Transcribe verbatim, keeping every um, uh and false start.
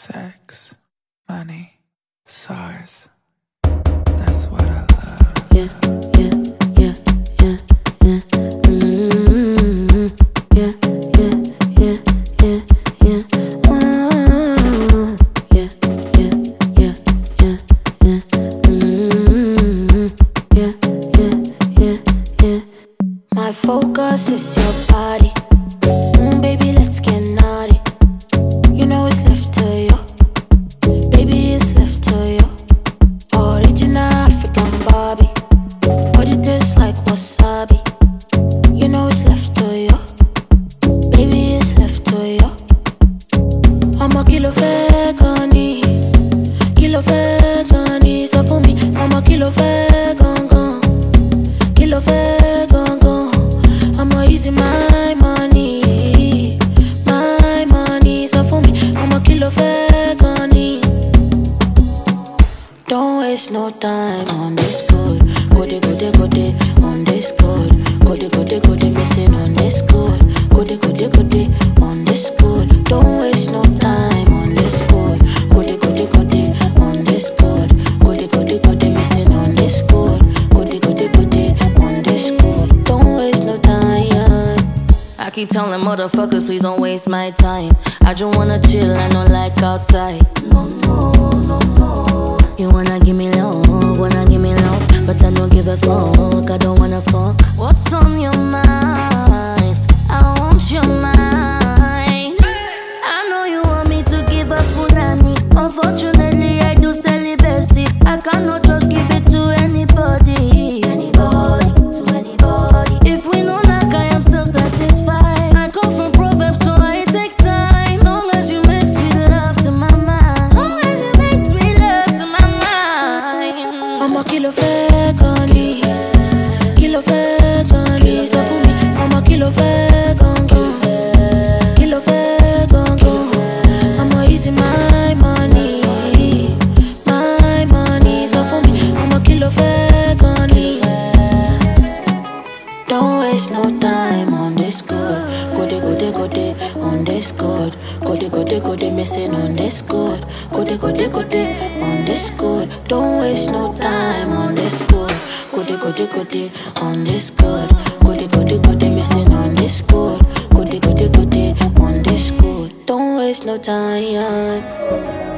sex, money, SARS. That's what I love. Yeah, yeah, yeah, yeah, yeah. Mm-hmm. Yeah, yeah, yeah, yeah, yeah. Mm-hmm. Yeah, yeah, yeah, yeah, yeah. Mm-hmm. Yeah, yeah, yeah, yeah. My focus is your body. Mm, baby, let's get naughty. You know it's left to you. Baby, it's left to you. Original African Barbie. Body tastes like wasabi. You know it's left to you. Baby, it's left to you. I'm a kilo fake honey. Kilo fake honey. So for me, I'm a kilo fake gong gong. Kilo fake gong gong. I'm a easy my money. My money. So for me, I'm a kilo fake honey. Don't waste no time on this code. Go de go de go de on this code. Go de go de go de missing on this code. Go de go de go de on this code. Don't waste no time on this code. Go de go de go de on this code. Go de go de go de missing on this code. Go de go de go de on this code. Don't waste no time. I keep telling motherfuckers, please don't waste my time. I just wanna chill, I don't like outside. No, no, no, no. You wanna give me love, wanna give me love, but I don't give a fuck, I don't wanna fuck. What's on your mind? I want your mind. I know you want me to give up punani. Unfortunately, I do celibacy. I cannot just give it to anybody. Anybody, to anybody. If we know like I am still satisfied. I come from Proverbs, so I take time. Long as you make sweet love to my mind. Long as you make sweet love to my mind. I'm a kilo fake honey. Kilo fake honey. So for me, I'm a kilo fake gong gong. Kilo fake gong gong. I'm a easy my money. My money. So for me, I'm a kilo fake honey. Don't waste no time on this code. Go de go de go de on this code. Go de go de go de missing on this code. Go de go de go de on this code. Don't waste no time on this code. Go de go de go de on this code. Go de go de go de missing on this code. Go de go de go de on this code. Don't waste no time.